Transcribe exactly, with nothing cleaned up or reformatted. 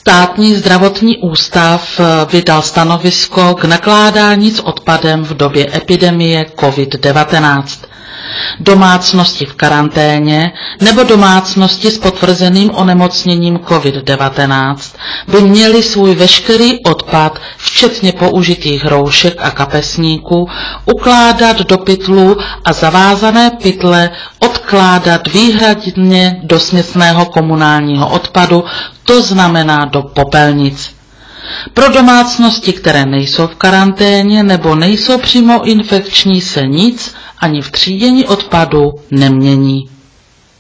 Státní zdravotní ústav vydal stanovisko k nakládání s odpadem v době epidemie COVID devatenáct. Domácnosti v karanténě nebo domácnosti s potvrzeným onemocněním COVID devatenáct by měli svůj veškerý odpad, včetně použitých roušek a kapesníků, ukládat do pytlů a zavázané pytle odkládat výhradně do směsného komunálního odpadu, to znamená do popelnic. Pro domácnosti, které nejsou v karanténě nebo nejsou přímo infekční, se nic ani v třídění odpadu nemění.